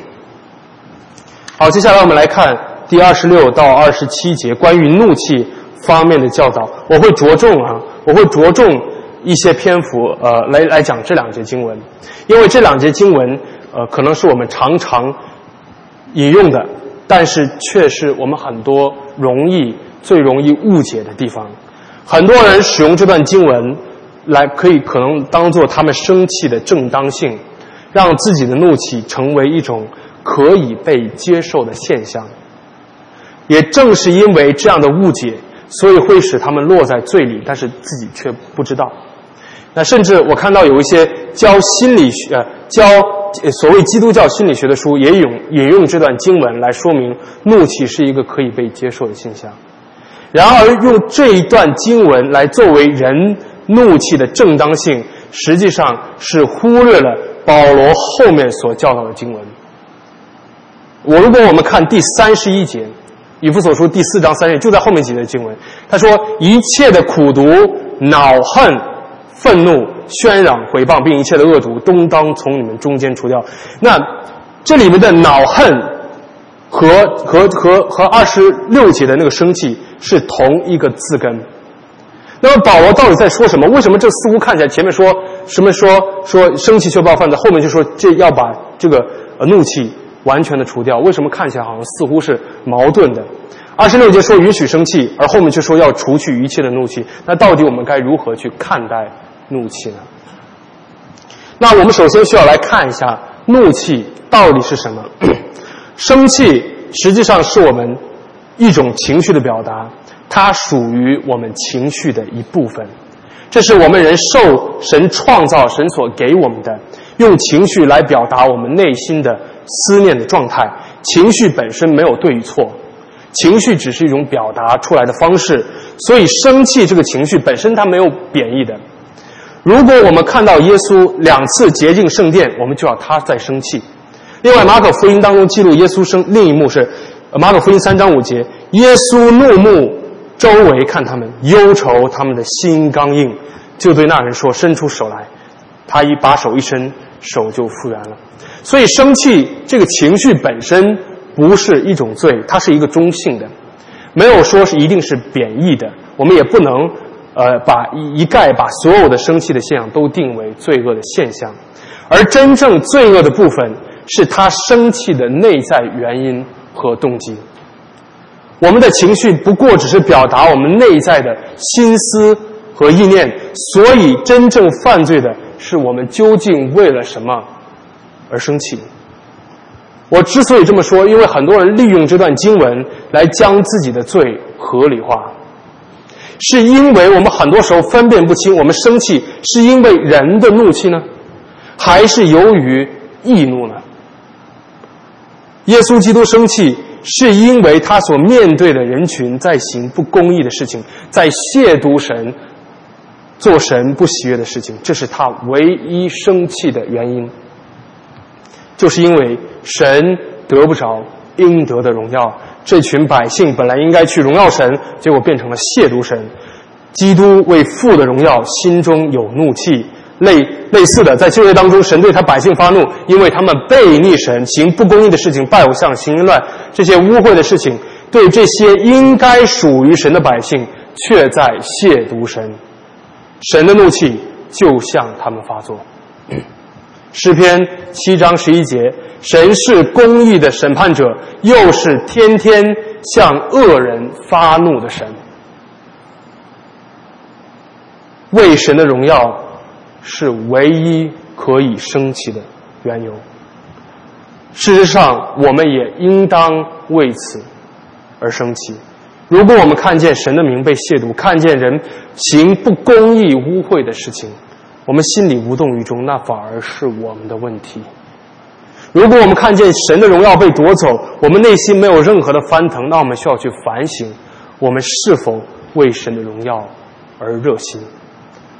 好，接下来我们来看第二十六到二十七节关于怒气方面的教导。我会着重啊，我会着重一些篇幅，呃，来来讲这两节经文，因为这两节经文，呃，可能是我们常常引用的，但是却是我们很多容易最容易误解的地方。很多人使用这段经文来，可以可能当作他们生气的正当性，让自己的怒气成为一种可以被接受的现象。也正是因为这样的误解，所以会使他们落在罪里，但是自己却不知道。那甚至我看到有一些教心理学、呃、教所谓基督教心理学的书，也引引用这段经文来说明怒气是一个可以被接受的现象。然而，用这一段经文来作为人怒气的正当性，实际上是忽略了保罗后面所教导的经文。我如果我们看第三十一节，以弗所书第四章三节，就在后面几节的经文，他说：“一切的苦毒、恼恨、愤怒、喧嚷、毁谤，并一切的恶毒，都当从你们中间除掉。”那这里面的恼恨和和和和二十六节的那个生气是同一个字根。那么保罗到底在说什么？为什么这似乎看起来前面说什么说说生气却不要犯罪，后面就说这要把这个呃怒气完全的除掉？为什么看起来好像似乎是矛盾的？二十六节说允许生气，而后面却说要除去一切的怒气。那到底我们该如何去看待怒气呢？那我们首先需要来看一下怒气到底是什么。生气实际上是我们一种情绪的表达，它属于我们情绪的一部分。这是我们人受神创造，神所给我们的，用情绪来表达我们内心的思念的状态。情绪本身没有对与错，情绪只是一种表达出来的方式，所以生气这个情绪本身它没有贬义的。如果我们看到耶稣两次洁净圣殿，我们就要他在生气。另外，马可福音当中记录耶稣生另一幕是马可福音三章五节，耶稣怒目周围看他们，忧愁他们的心刚硬，就对那人说：“伸出手来。”他一把手一伸，手就复原了。所以生气这个情绪本身不是一种罪，它是一个中性的，没有说是一定是贬义的。我们也不能呃把一概把所有的生气的现象都定为罪恶的现象，而真正罪恶的部分是他生气的内在原因和动机。我们的情绪不过只是表达我们内在的心思和意念，所以真正犯罪的是我们究竟为了什么而生气。我之所以这么说，因为很多人利用这段经文来将自己的罪合理化，是因为我们很多时候分辨不清，我们生气是因为人的怒气呢，还是由于义怒呢？耶稣基督生气是因为他所面对的人群在行不公义的事情，在亵渎神，做神不喜悦的事情，这是他唯一生气的原因。就是因为神得不着应得的荣耀，这群百姓本来应该去荣耀神，结果变成了亵渎神。基督为父的荣耀心中有怒气，类类似的，在旧约当中，神对他百姓发怒，因为他们悖逆神，行不公义的事情，拜偶像，行淫乱，这些污秽的事情，对这些应该属于神的百姓却在亵渎神，神的怒气就向他们发作。诗篇七章十一节，神是公义的审判者，又是天天向恶人发怒的神。为神的荣耀是唯一可以生气的缘由。事实上，我们也应当为此而生气。如果我们看见神的名被亵渎，看见人行不公义污秽的事情，我们心里无动于衷，那反而是我们的问题。如果我们看见神的荣耀被夺走，我们内心没有任何的翻腾，那我们需要去反省，我们是否为神的荣耀而热心。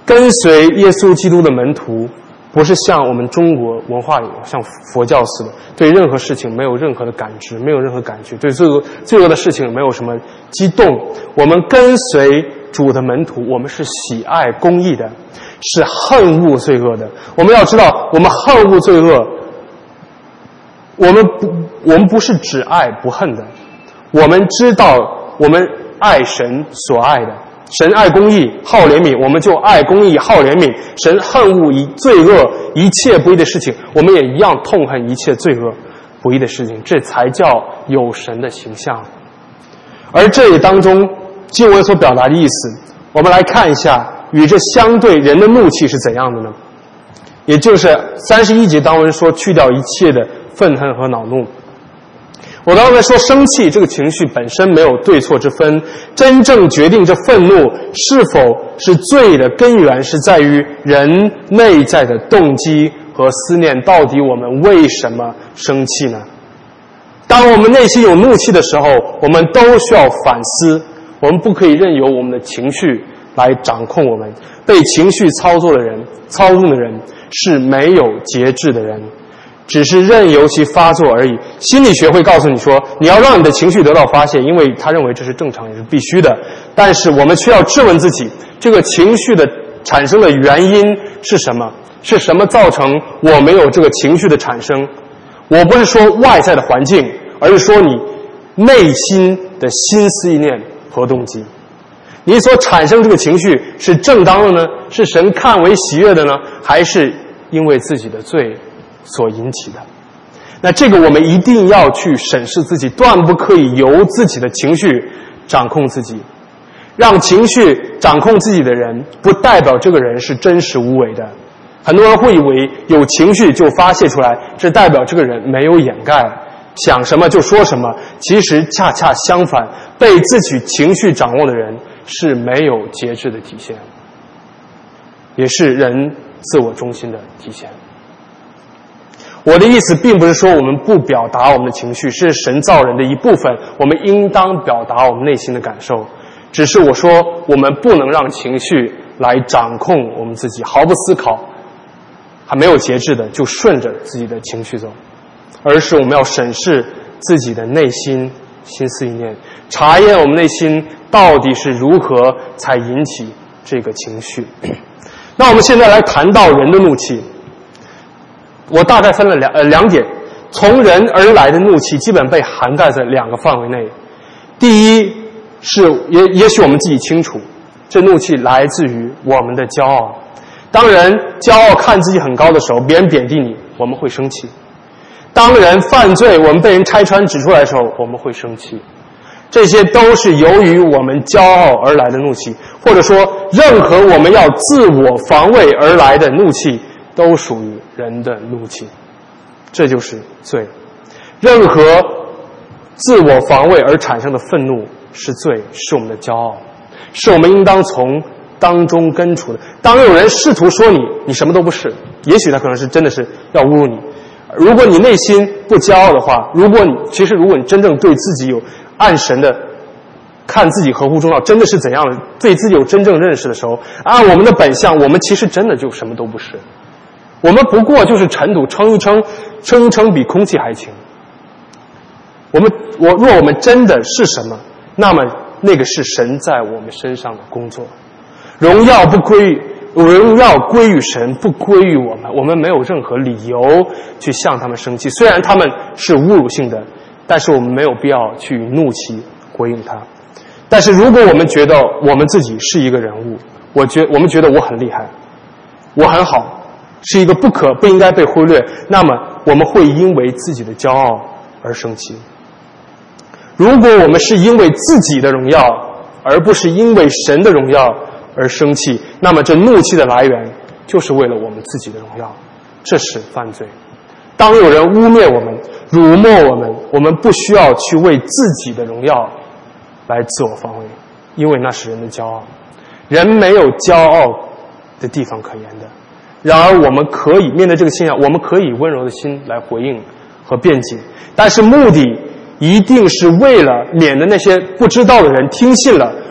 跟随耶稣基督的门徒，不是像我们中国文化里像佛教似的，对任何事情没有任何的感知，没有任何感觉，对罪恶罪恶的事情没有什么激动。我们跟随主的门徒，我们是喜爱公义的，是恨恶罪恶的。我们要知道，我们恨恶罪恶，我们不，我们不是只爱不恨的。我们知道，我们爱神所爱的。神爱公义，好怜悯，我们就爱公义，好怜悯。神恨恶一罪恶，一切不义的事情，我们也一样痛恨一切罪恶不义的事情，这才叫有神的形象。而这里当中经文所表达的意思，我们来看一下，与这相对人的怒气是怎样的呢？也就是三十一节当中说，去掉一切的愤恨和恼怒。我刚才说生气这个情绪本身没有对错之分，真正决定这愤怒是否是罪的根源是在于人内在的动机和思念，到底我们为什么生气呢？当我们内心有怒气的时候，我们都需要反思，我们不可以任由我们的情绪来掌控我们。被情绪操作的人操纵的人是没有节制的人，只是任由其发作而已。心理学会告诉你说，你要让你的情绪得到发泄，因为他认为这是正常也是必须的。但是我们却要质问自己，这个情绪的产生的原因是什么？是什么造成我没有这个情绪的产生？我不是说外在的环境，而是说你内心的心思意念和动机。你所产生这个情绪是正当的呢？是神看为喜悦的呢？还是因为自己的罪所引起的？那这个我们一定要去审视自己，断不可以由自己的情绪掌控自己。让情绪掌控自己的人，不代表这个人是真实无为的。很多人会以为有情绪就发泄出来，这代表这个人没有掩盖，想什么就说什么。其实恰恰相反，被自己情绪掌握的人是没有节制的体现，也是人自我中心的体现。我的意思并不是说我们不表达我们的情绪，是神造人的一部分，我们应当表达我们内心的感受。只是我说我们不能让情绪来掌控我们自己，毫不思考还没有节制的就顺着自己的情绪走，而是我们要审视自己的内心心思意念，查验我们内心到底是如何才引起这个情绪。那我们现在来谈到人的怒气，我大概分了两呃两点。从人而来的怒气基本被涵盖在两个范围内。第一是也也许我们自己清楚，这怒气来自于我们的骄傲。当人骄傲看自己很高的时候，别人贬低你，我们会生气。当人犯罪，我们被人拆穿指出来的时候，我们会生气。这些都是由于我们骄傲而来的怒气，或者说任何我们要自我防卫而来的怒气都属于人的怒气，这就是罪。任何自我防卫而产生的愤怒是罪，是我们的骄傲，是我们应当从当中根除的。当有人试图说你你什么都不是，也许他可能是真的是要侮辱你。如果你内心不骄傲的话，如果你其实如果你真正对自己有按神的看自己合乎中道，真的是怎样的，对自己有真正认识的时候，按我们的本相，我们其实真的就什么都不是。我们不过就是尘土，称一称称一称比空气还轻。我们我若我们真的是什么，那么那个是神在我们身上的工作。荣耀不归荣耀归于神，不归于我们。我们没有任何理由去向他们生气，虽然他们是侮辱性的，但是我们没有必要去怒气回应他。但是如果我们觉得我们自己是一个人物，我觉我们觉得我很厉害，我很好，是一个不可不应该被忽略，那么我们会因为自己的骄傲而生气。如果我们是因为自己的荣耀，而不是因为神的荣耀而生气，那么这怒气的来源就是为了我们自己的荣耀，这是犯罪。当有人污蔑我们、辱没我们，我们不需要去为自己的荣耀来自我防卫，因为那是人的骄傲。人没有骄傲的地方可言的。然而我们可以面对这个现象，我们可以温柔的心来回应和辩解，但是目的一定是为了免得那些不知道的人听信了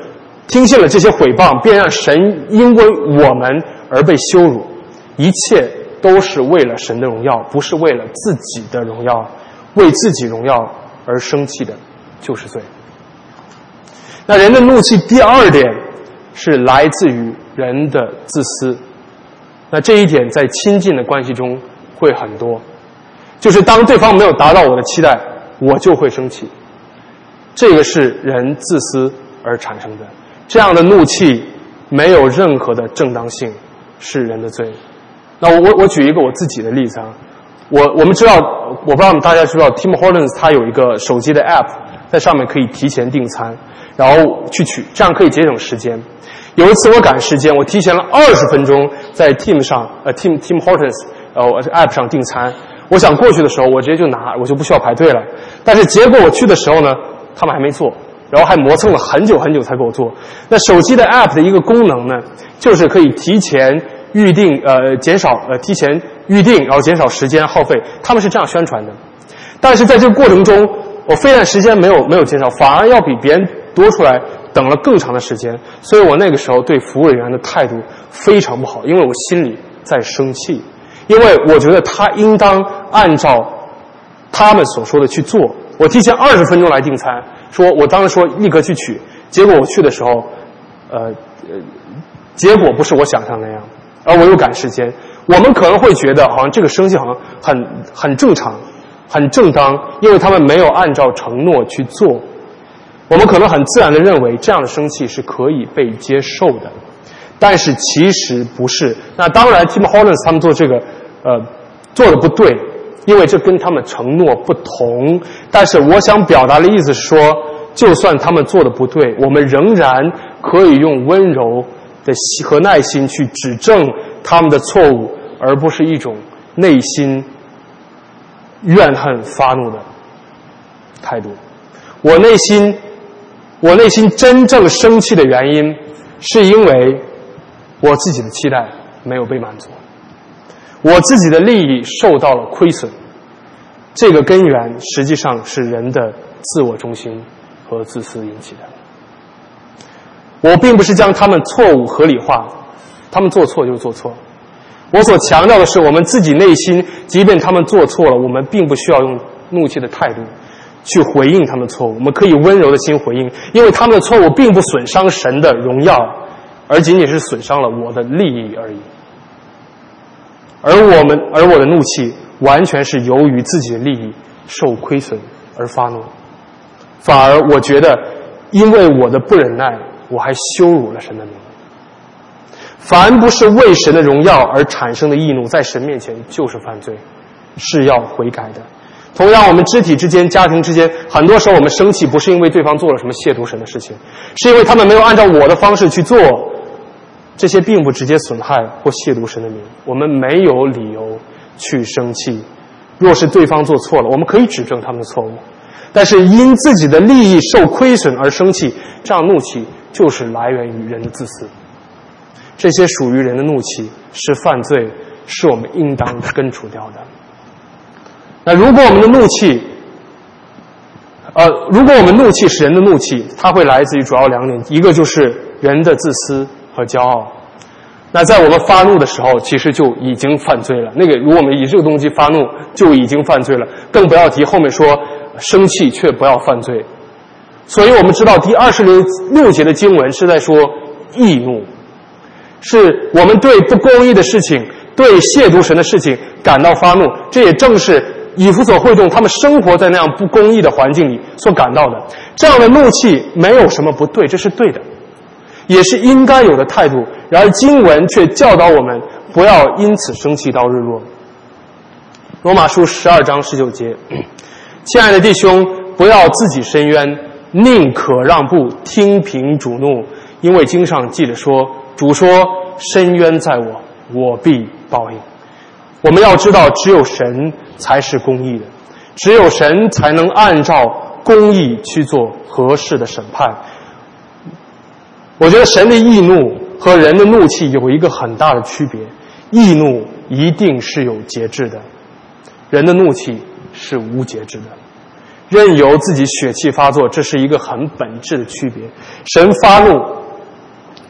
听信了这些毁谤，便让神因为我们而被羞辱。一切都是为了神的荣耀，不是为了自己的荣耀。为自己荣耀而生气的就是罪。那人的怒气第二点是来自于人的自私。那这一点在亲近的关系中会很多，就是当对方没有达到我的期待，我就会生气。这个是人自私而产生的，这样的怒气没有任何的正当性，是人的罪。那我我举一个我自己的例子啊，我我们知道，我不知道大家知道 Tim Hortons 它有一个手机的 app， 在上面可以提前订餐，然后去取，这样可以节省时间。有一次我赶时间，我提前了二十分钟在 Tim 上，呃 Tim Tim Hortons 呃 app 上订餐。我想过去的时候，我直接就拿，我就不需要排队了。但是结果我去的时候呢，他们还没做，然后还磨蹭了很久很久才给我做。那手机的 app 的一个功能呢，就是可以提前预定，呃，减少呃提前预定，然后减少时间耗费。他们是这样宣传的。但是在这个过程中，我非但时间没有没有减少，反而要比别人多出来等了更长的时间。所以我那个时候对服务人员的态度非常不好，因为我心里在生气，因为我觉得他应当按照他们所说的去做。我提前二十分钟来订餐，说我当时说立刻去取，结果我去的时候，呃呃，结果不是我想象那样，而我又赶时间。我们可能会觉得好像这个生气好像很很正常，很正当，因为他们没有按照承诺去做。我们可能很自然地认为这样的生气是可以被接受的，但是其实不是。那当然 Tim Hortons 他们做这个呃做的不对，因为这跟他们承诺不同。但是我想表达的意思是说，就算他们做的不对，我们仍然可以用温柔的和耐心去指正他们的错误，而不是一种内心怨恨发怒的态度。我内心我内心真正生气的原因，是因为我自己的期待没有被满足，我自己的利益受到了亏损。这个根源实际上是人的自我中心和自私引起的。我并不是将他们错误合理化，他们做错就是做错。我所强调的是，我们自己内心，即便他们做错了，我们并不需要用怒气的态度去回应他们错误，我们可以温柔的心回应，因为他们的错误并不损伤神的荣耀，而仅仅是损伤了我的利益而已。而我们，而我的怒气完全是由于自己的利益受亏损而发怒，反而我觉得，因为我的不忍耐，我还羞辱了神的名。凡不是为神的荣耀而产生的义怒，在神面前就是犯罪，是要悔改的。同样，我们肢体之间、家庭之间，很多时候我们生气不是因为对方做了什么亵渎神的事情，是因为他们没有按照我的方式去做，这些并不直接损害或亵渎神的名，我们没有理由去生气。若是对方做错了，我们可以指正他们的错误，但是因自己的利益受亏损而生气，这样怒气就是来源于人的自私。这些属于人的怒气是犯罪，是我们应当根除掉的。那如果我们的怒气，呃，如果我们怒气是人的怒气，它会来自于主要两点，一个就是人的自私和骄傲。那在我们发怒的时候，其实就已经犯罪了。那个，如果我们以这个动机发怒，就已经犯罪了，更不要提后面说生气却不要犯罪。所以我们知道第二十六节的经文是在说义怒，是我们对不公义的事情、对亵渎神的事情感到发怒，这也正是以弗所会众他们生活在那样不公义的环境里所感到的。这样的怒气没有什么不对，这是对的，也是应该有的态度。然而经文却教导我们不要因此生气到日落。罗马书十二章十九节，亲爱的弟兄，不要自己伸冤，宁可让步，听凭主怒，因为经上记着说，主说伸冤在我，我必报应。我们要知道，只有神才是公义的，只有神才能按照公义去做合适的审判。我觉得神的义怒和人的怒气有一个很大的区别，义怒一定是有节制的，人的怒气是无节制的，任由自己血气发作，这是一个很本质的区别。神发怒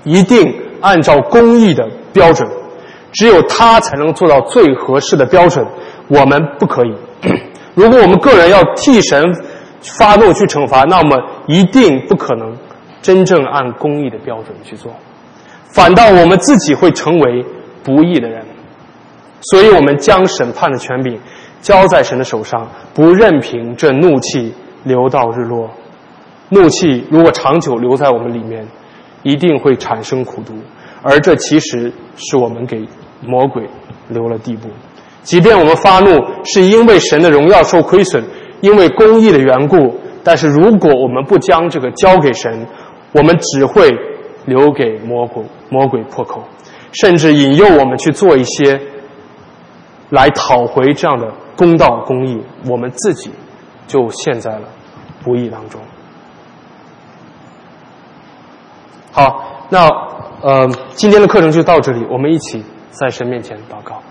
一定按照公义的标准，只有他才能做到最合适的标准，我们不可以。如果我们个人要替神发怒去惩罚，那么一定不可能真正按公义的标准去做，反倒我们自己会成为不义的人。所以我们将审判的权柄交在神的手上，不任凭这怒气流到日落。怒气如果长久留在我们里面，一定会产生苦毒，而这其实是我们给魔鬼留了地步。即便我们发怒是因为神的荣耀受亏损，因为公义的缘故，但是如果我们不将这个交给神，我们只会留给魔鬼魔鬼破口，甚至引诱我们去做一些来讨回这样的公道公义，我们自己就陷在了不义当中。好，那呃，今天的课程就到这里，我们一起在神面前祷告。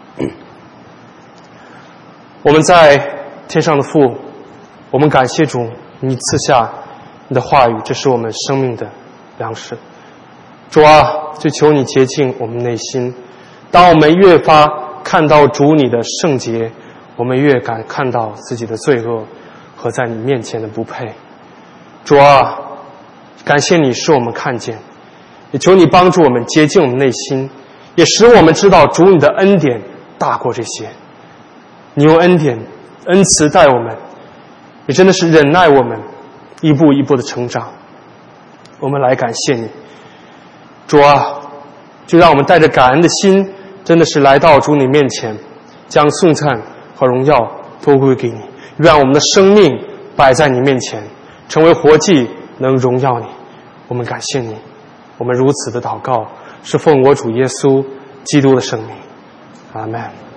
我们在天上的父，我们感谢主，你赐下你的话语，这是我们生命的粮食。主啊，就求你洁净我们内心，当我们越发看到主你的圣洁，我们越敢看到自己的罪恶和在你面前的不配。主啊，感谢你使我们看见，也求你帮助我们洁净我们内心，也使我们知道主你的恩典大过这些。你用恩典恩慈待我们，也真的是忍耐我们，一步一步的成长。我们来感谢你。主啊，就让我们带着感恩的心，真的是来到主你面前，将颂赞和荣耀都归给你。愿我们的生命摆在你面前，成为活祭，能荣耀你。我们感谢你，我们如此的祷告，是奉我主耶稣基督的圣名。阿们。